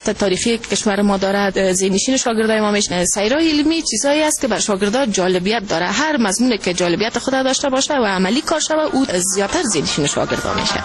تاریخی کشور ما داره، ذهن‌نشین شاگردای ما میشنه. سیرای علمی چیزایی است که بر شاگردان جالبیت داره. هر مضمونی که جالبیت خود داشته باشه و عملی کار شوه، او زیاتر ذهن‌نشین شاگردان میشه.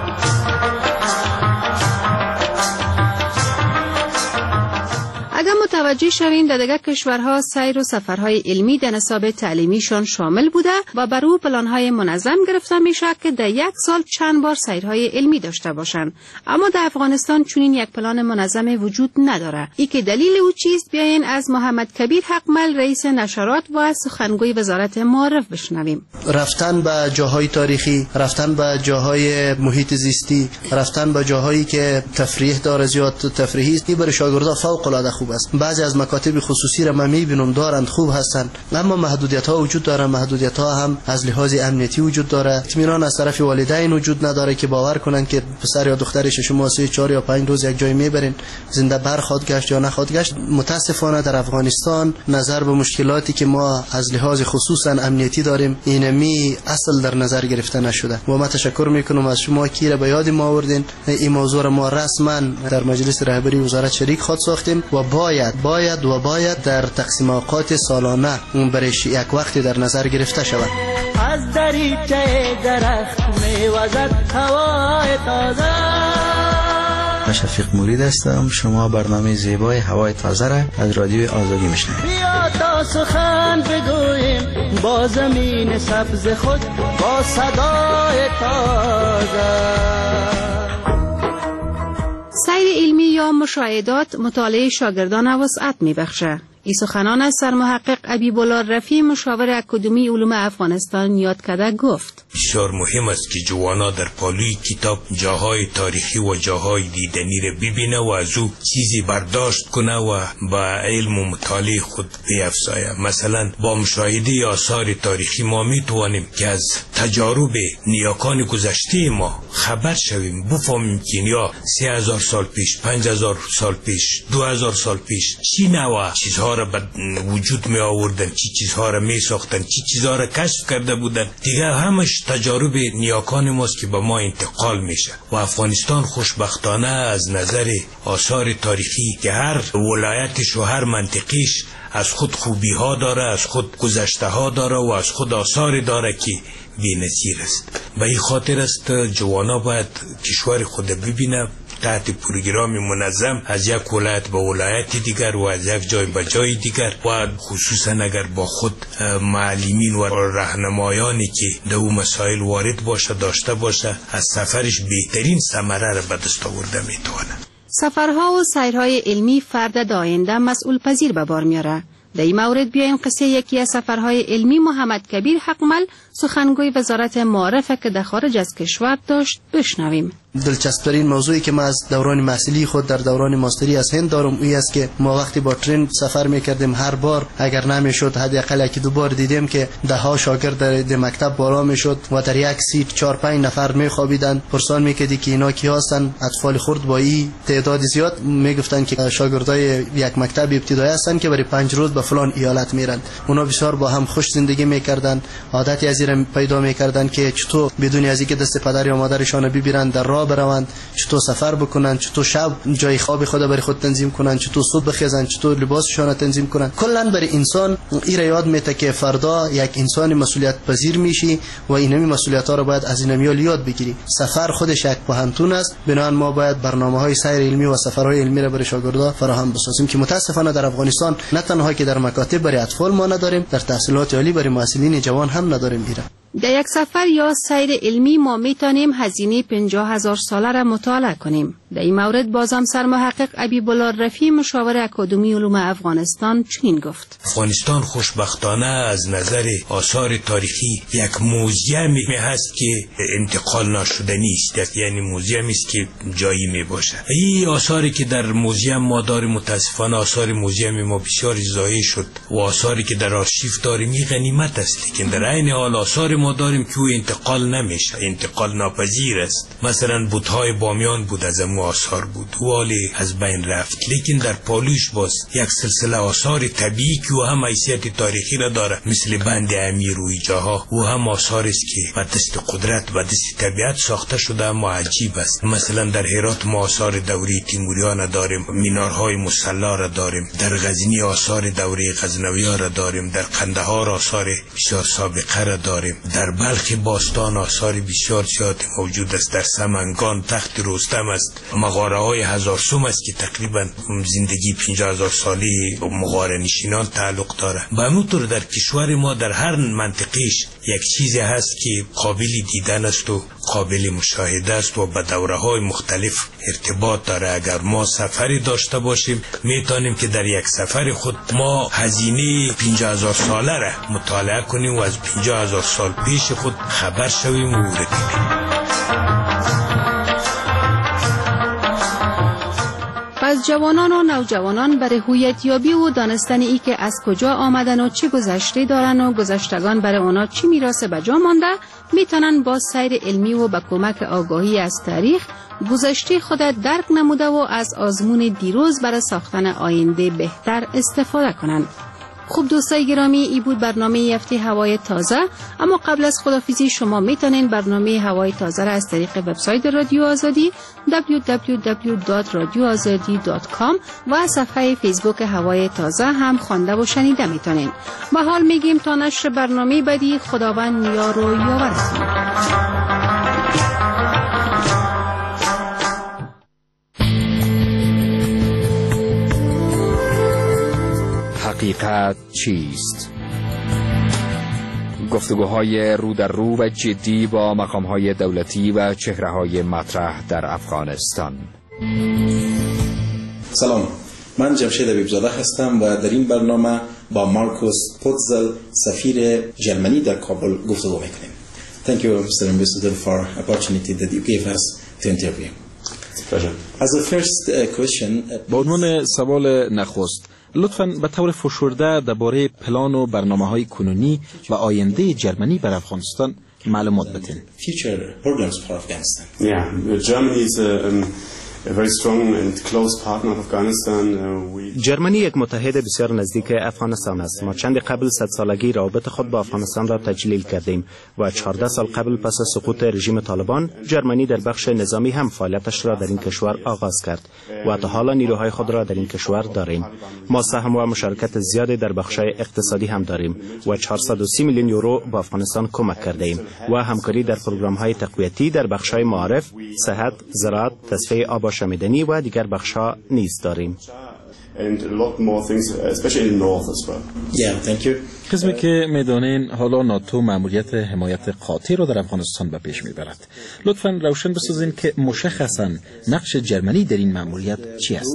اگر متوجه شویم در دیگر کشورها سیر و سفرهای علمی در نصاب تعلیمیشان شامل بوده و بر او پلانهای منظم گرفته میشه که در یک سال چند بار سیرهای علمی داشته باشند، اما در افغانستان چنین یک پلان منظم وجود نداره. ای که دلیل او چیست؟ بیاین از محمد کبیر حقمل رئیس نشرات و سخنگوی وزارت معارف بشنویم. رفتن به جاهای تاریخی، رفتن به جاهای محیط زیستی، رفتن به جاهایی که تفریح داره، زیاد تفریحی است، برای شاگردان فوق العاده خوب است. بعضی از مکاتب خصوصی را من میبینم دارند، خوب هستند، اما محدودیت ها وجود داره. محدودیت ها هم از لحاظ امنیتی وجود داره. اطمینان از طرف والدین وجود نداره که باور کنن که پسر یا دخترش شما 3 4 یا 5 روز یک جای میبرین، زنده برخواد گشت یا نخواد گشت. متاسفانه در افغانستان نظر به مشکلاتی که ما از لحاظ خصوصا امنیتی داریم اینمی اصل در نظر گرفته نشده. و من تشکر میکنم از شما که را به یاد ما آوردین. این موضوع را ما رسما در مجلس رهبری وزارت شریک خود ساختیم و باید در تقسیم اوقات سالانه برای یک وقتی در نظر گرفته شود. از دریچه درخت میوزد هوای تازه. شفیق مرید هستم. شما برنامه زیبای هوای تازه را از رادیوی آزادی میشنوید. بیا تا سخن بگوییم با زمین سبز خود، با صدای تازه. سیر علمی یا مشاهدات مطالعه شاگردان وسعت میبخشه. این سخنان از سرمحقق حبیب‌الله رفیع مشاور اکادمی علوم افغانستان یاد کرده گفت: بسیار مهم است که جوانا در پالوی کتاب جاهای تاریخی و جاهای دیدنی را ببینه و از او چیزی برداشت کنه و با علم و مطالعه خود بیفزایه. مثلا با مشاهده آثار تاریخی ما میتوانیم که از تجارب نیاکان گذشته ما خبر شویم، بفهمیم که یا 3000 سال پیش، 5000 سال پیش، 2000 سال پیش چی نوع چیزها را به وجود می آوردن، چی چیزها را می ساختن، چی چیزها را کشف کرده بودن. دیگه همش تجارب نیاکان ماست که به ما انتقال میشه. و افغانستان خوشبختانه از نظر آثار تاریخی که هر ولایتش و هر منطقیش از خود خوبی ها داره، از خود گذشته ها داره و از خود آثار داره که بی‌نظیر است. به این خاطر است جوانا باید کشور خود ببینه تحت پروگرام منظم از یک ولایت به ولایت دیگر و از یک جای به جای دیگر، و خصوصا اگر با خود معلمین و راهنمایانی که در او مسائل وارد باشه داشته باشه، از سفرش بهترین ثمره را به دست آورده میتونه. سفرها و سیرهای علمی فرد در آینده مسئول پذیر به بار میاره. در این مورد بیایم قصه یکی از سفرهای علمی محمد کبیر حقمل سخنگوی وزارت معارف که در خارج از کشور داشت بشنویم. دلچسب‌ترین موضوعی که ما از دوران محصلی خود در دوران ماستری از هند دارم این است که ما وقتی با ترین سفر میکردیم هر بار اگر نمیشد حداقل یکی دو بار دیدیم که ده ها شاگرد در مکتب بالا میشد و در یک سیت 4 5 نفر میخوابیدن. پرسان میکردی که اینا کی هستن؟ اطفال خرد با این تعداد زیاد میگفتن که شاگردای یک مکتب ابتدایی هستن که برای 5 روز به فلان ایالت میرن. اونا بسیار با هم خوش زندگی میکردن، عادتی از این پیدا میکردن که چطور بدون از اینکه دست پدر یا مادرشان ببرن در راه بروند، چطور سفر بکنن، چطور شب جای خواب خود برای خود تنظیم کنن، چطور صبح بخیزن، چطور لباسشان تنظیم کنن. کلا برای انسان این را یاد میده که فردا یک انسان مسئولیت پذیر میشی و اینمی مسئولیت ها رو باید از اینمیال یاد بگیری. سفر خودش یک پهنتون است، بنابراین ما باید برنامه‌های سیر علمی و سفرهای علمی را برای شاگردان فراهم بسازیم که متاسفانه در افغانستان نه تنها که در مکاتب برای اطفال ما نداریم، در تحصیلات عالی برای محصلین جوان هم نداریم. در یک سفر یا سیر علمی ما میتونیم هزینه 50,000 ساله را مطالعه کنیم. در این مورد بازم سرمحقق حبیب‌الله رفیع مشاور اکادمی علوم افغانستان چنین گفت: افغانستان خوشبختانه از نظر آثار تاریخی یک موزیمی هست که انتقال نشدنی است، یعنی موزیمی است که جایی می باشه. این آثاری که در موزیم ما داریم متاسفانه آثار موزیم ما بسیار ضایع شد و آثاری که در آرشیو داریم این غنیمت است، لیکن در عین حال آثار ما داریم که او انتقال نمیشه، انتقال ناپذیر است. مثلا بت‌های بامیان بود از آثار بود والی از بین رفت. لیکن در پالوش باز یک سلسله آثار طبیعی که و هم حیثیت تاریخی را داره، مثل بند امیر و جاها و هم آثار است که به دست قدرت و دست طبیعت ساخته شده اما عجیب است. مثلا در هرات ما آثار دوره تیموریان داریم، مینارهای مسلا را داریم، در غزنی آثار دوره غزنویان را داریم، در قندهار آثار بسیار سابقه را داریم، در بلخ باستان آثار بسیار زیاد موجود است، در سمنگان تخت رستم است، مغاره های هزار سوم است که تقریبا زندگی 50,000 سالی مغاره نشینان تعلق داره. به همون طور در کشور ما در هر منطقهش یک چیزی هست که قابل دیدن است و قابل مشاهده است و به دوره های مختلف ارتباط داره. اگر ما سفری داشته باشیم میتونیم که در یک سفر خود ما هزینه 50,000 ساله را مطالعه کنیم و از 50,000 سال پیش خود خبر شویم و ورد کنیم. از جوانان و نوجوانان برای هویتیابی و دانستن ای که از کجا آمدن و چه گذشته دارن و گذشتگان برای اونا چی میراث به جا مانده، میتونن با سیر علمی و با کمک آگاهی از تاریخ گذشته خود درک نموده و از آزمون دیروز برای ساختن آینده بهتر استفاده کنند. خوب دوستای گرامی، ای بود برنامه هفته هوای تازه. اما قبل از خداحافظی شما میتونین برنامه هوای تازه را از طریق وبسایت رادیو آزادی www.radioazadi.com و صفحه فیسبوک هوای تازه هم خوانده و شنیده میتونین. با حال میگیم تا نشر برنامه بعدی، خداوند یار و یاورتون. حقیقت چیست؟ گفتگوهای رو در رو و جدی با مقامهای دولتی و چهره‌های مطرح در افغانستان. سلام، من جمشید حبیبزاده هستم و در این برنامه با مارکوس پوتزل سفیر جرمنی در کابل گفتگو میکنیم. Thank you, Mr. Ambassador, for opportunity that you gave us to interview. As the first question, با عنوان سوال نخست، لطفاً به طور فشرده درباره پلان و برنامه‌های کنونی و آینده جرمنی بر افغانستان معلومات بدین. Future programs for Afghanistan. Germany is a very strong and close partner of Afghanistan. جرمنی یک متحد بسیار نزدیک افغانستان است. ما چند قبل 100 سالگی روابط خود با افغانستان را تجلیل کردیم و 14 سال قبل پس از سقوط رژیم طالبان، جرمنی در بخش نظامی هم فعالیتش را در این کشور آغاز کرد و تا حالا نیروهای خود را در این کشور داریم. ما سهم و مشارکت زیادی در بخش‌های اقتصادی هم داریم و 430 میلیون یورو با افغانستان کمک کرده ایم و همکاری در پروگرام‌های تقویتی در بخش‌های معارف، صحت، زراعت، تصفیه آب شمیدنی و دیگر بخش‌ها نیز داریم. قسمی که میدانین حالا ناتو مأموریت حمایت قاطع را در افغانستان به پیش میبرد. لطفاً روشن بسازین که مشخصاً نقش جرمنی در این مأموریت چی است؟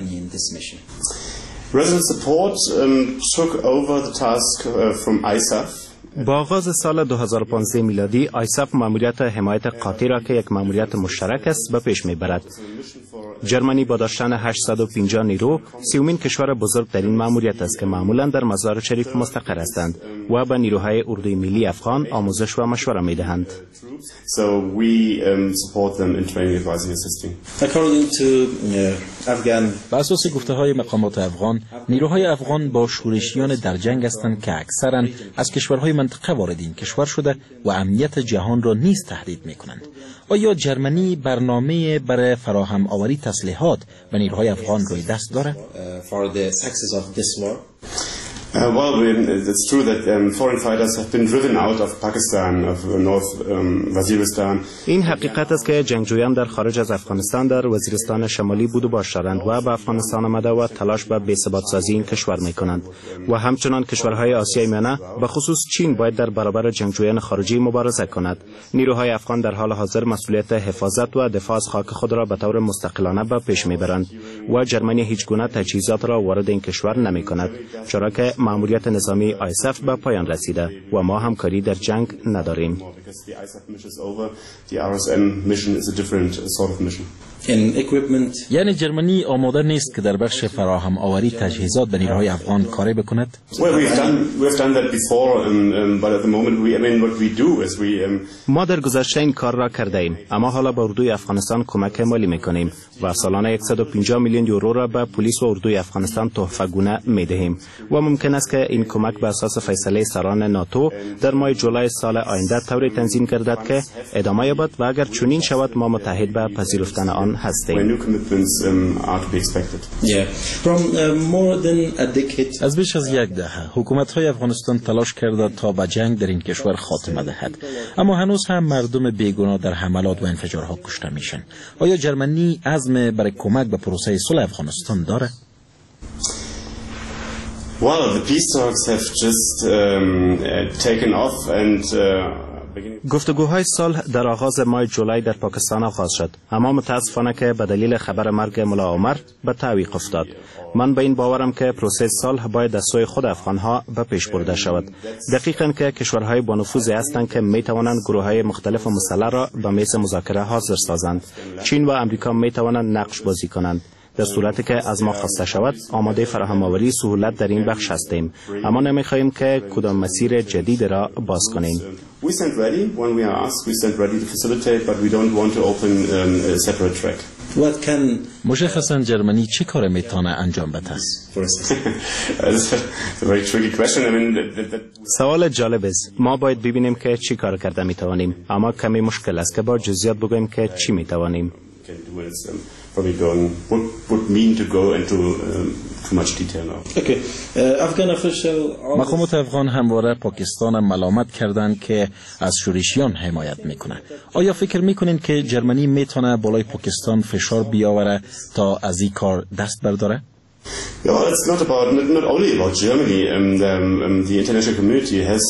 Resident support took over the task from ISAF. با آغاز سال 2015 میلادی، آیساف مأموریت حمایت قاطع را که یک مأموریت مشترک است به پیش میبرد. جرمنی با داشتن 850 نیرو، سیومین کشور بزرگ در این مأموریت است که معمولا در مزار شریف مستقر هستند و به نیروهای اردوی ملی افغان آموزش و مشوره میدهند. بر اساس گفته‌های مقامات افغان، نیروهای افغان با شورشیان در جنگ هستند که اکثرا از کشورهای منطقه وارد این کشور شده و امنیت جهان را نیز تهدید می‌کنند. آیا جرمنی برنامه برای فراهم آوری تسلیحات به نیروهای افغان روی دست دارد؟ It's true that foreign fighters have been driven out of Pakistan, of North Waziristan. این حقیقت است که جنگجویان در خارج از افغانستان در وزیرستان شمالی بود و باش دارند و به افغانستان آمده و تلاش به بی‌ثبات سازی این کشور می‌کنند و همچنان کشورهای آسیای میانه به خصوص چین باید در برابر جنگجویان خارجی مبارزه کند. نیروهای افغان در حال حاضر مسئولیت حفاظت و دفاع از خاک خود را به طور مستقلانه به پیش می‌برند و جرمنی هیچ گونه تجهیزات را وارد این کشور نمی‌کند، چرا که مأموریت نظامی آیساف به پایان رسیده و ما همکاری در جنگ نداریم. یعنی جرمنی آماده نیست که در بخش فراهم آوری تجهیزات به نیروهای افغان کاری بکند؟ ما در گذشته این کار را کرده ایم، اما حالا به اردوی افغانستان کمک مالی میکنیم و سالانه 150 میلیون یورو را به پلیس و اردوی افغانستان تحفه‌گونه میدهیم و ممکن است که این کمک به اساس فیصله سران ناتو در ماه جولای سال آینده طوری تنظیم گردد که ادامه یابد و اگر چنین شود ما متحد به پذیرفتن آن هستیم. از بیش از یک دهه حکومت‌های افغانستان تلاش کرده تا به جنگ در این کشور خاتمه دهد، اما هنوز هم مردم بیگناه در حملات و انفجارها کشته میشن. آیا جرمنی عزم برای کمک به پروسه صلح افغانستان داره؟ Well, the peace talks have just taken off and گفتگوهای صلح در آغاز ماه جولای در پاکستان آغاز شد، اما متاسفانه که به دلیل خبر مرگ ملا عمر به تعویق افتاد. من به این باورم که پروسه صلح باید از سوی خود افغانها به پیش برده شود. دقیقاً که کشورهای با نفوذ هستند که می توانند گروه‌های مختلف مسلح را به میز مذاکره حاضر سازند. چین و آمریکا می توانند نقش بازی کنند. در صورتی که از ما خواسته شود آماده فراهم آوری سهولت در این بخش هستیم، اما نمی‌خواهیم که کدام مسیر جدید را باز کنیم. مشخصاً جرمنی چه کار میتونه انجام بده؟ سوال جالب است. ما باید ببینیم که چی کار کرده میتوانیم، اما کمی مشکل است که با جزئیات بگوییم که چی میتوانیم. مقامات افغان همواره پاکستان ملامت کردند که از شورشیان حمایت میکنه. آیا فکر میکنین که جرمنی میتونه بالای پاکستان فشار بیاوره تا از این کار دست برداره؟ It's not only about Germany. The international community has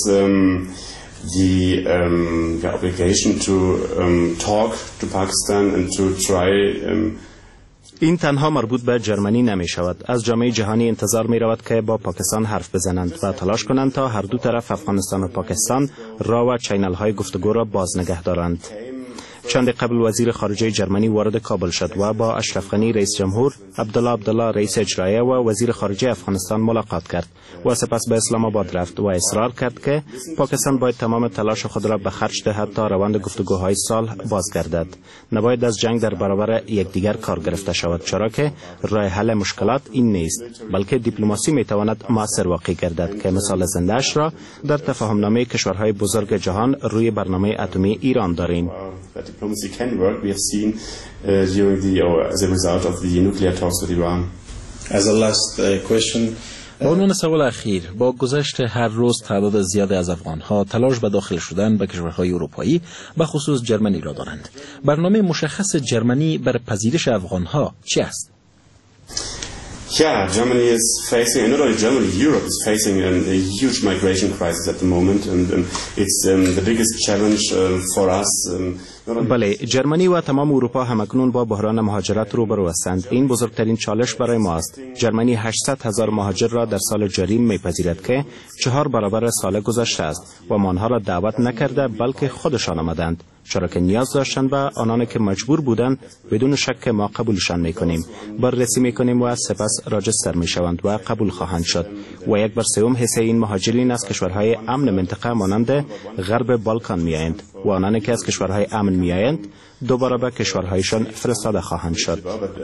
the obligation to talk to Pakistan and to try. این تنها مربوط به جرمنی نمی شود. از جامعه جهانی انتظار می رود که با پاکستان حرف بزنند و تلاش کنند تا هر دو طرف افغانستان و پاکستان راه و چینل های گفتگو را باز نگه دارند. چند قبل وزیر خارجه جرمنی وارد کابل شد و با اشرف غنی رئیس جمهور، عبدالله رئیس اجرایی و وزیر خارجه افغانستان ملاقات کرد و سپس به اسلام آباد رفت و اصرار کرد که پاکستان باید تمام تلاش خود را به خرج دهد تا روند گفتگوهای صلح بازگردد. نباید از جنگ در برابر یکدیگر کار گرفته شود، چرا که راه حل مشکلات این نیست، بلکه دیپلماسی می تواند موثر واقع گردد که مثال زنده‌اش را در تفاهمنامه کشورهای بزرگ جهان روی برنامه اتمی ایران داریم. Diplomacy can work. We have seen as a result of the nuclear talks with Iran. As a last question. با عنوان سوال اخیر، با گذشت هر روز تعداد زیادی از افغانها تلاش به داخل شدن به کشورهای اروپایی به خصوص جرمنی را دارند. برنامه مشخص جرمنی برای پذیرش افغانها چی است؟ Yeah, Germany is facing, and not only Germany, Europe is facing a huge migration crisis at the moment, and it's the biggest challenge for us. بله، جرمنی و تمام اروپا همکنون با بحران مهاجرت روبرو هستند. این بزرگترین چالش برای ما است. جرمنی 800,000 مهاجر را در سال جاری میپذیرد که 4 برابر سال گذشته است و ما آنها را دعوت نکرده بلکه خودشان آمدند، چرا که نیاز داشتند و آنانی که مجبور بودند بدون شک ما قبولشان میکنیم، بررسی میکنیم و سپس راجستر میشوند و قبول خواهند شد و 1/3 حصه این مهاجرین از کشورهای امن منطقه مانند غرب بالکان میآیند و آنانی که از کشورهای امن میآیند دوباره به کشورهایشان فرستاده خواهند شد.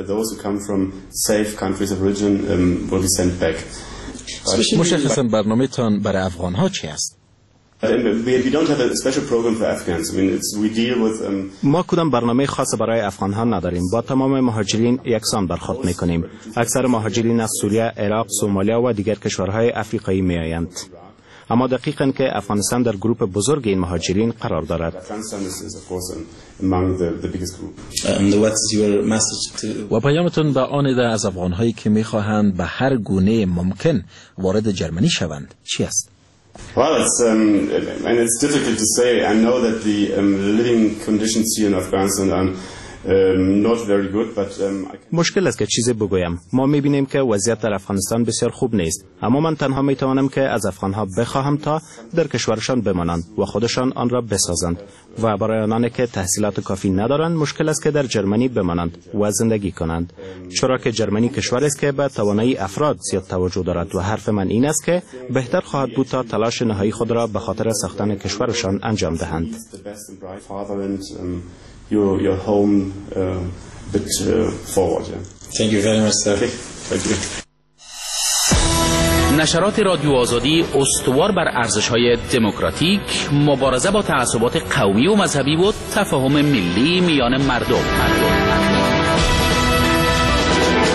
مشخصاً برنامه تان برای افغانها چی است؟ ما کدام برنامه خاص برای افغانها نداریم. با تمام مهاجرین یکسان برخورد میکنیم. اکثر مهاجرین از سوریه، عراق، سومالیا و دیگر کشورهای افریقایی میآیند. اما دقیقاً که افغانستان در گروه بزرگ این مهاجرین قرار دارد. و پیامتون به آن عده از افغانهایی که میخواهند به هر گونه ممکن وارد جرمنی شوند چی است؟ Well, it's difficult to say. I know that the living conditions here in Afghanistan are not very good, but مشکل است که چیزی بگویم. ما می‌بینیم که وضعیت در افغانستان بسیار خوب نیست، اما من تنها می‌توانم که از افغان‌ها بخواهم تا در کشورشان بمانند و خودشان آن را بسازند و برای آنانی که تحصیلات کافی ندارند مشکل است که در جرمنی بمانند و زندگی کنند، چرا که جرمنی کشور است که به توانایی افراد زیاد توجه دارد و حرف من این است که بهتر خواهد بود تا تلاش نهایی خود را به خاطر ساختن کشورشان انجام دهند. your home bit forward. Thank you very much, sir. Thank you. نشرات رادیو آزادی استوار بر ارزش‌های دموکراتیک، مبارزه با تعصبات قومی و مذهبی و تفاهم ملی میان مردم.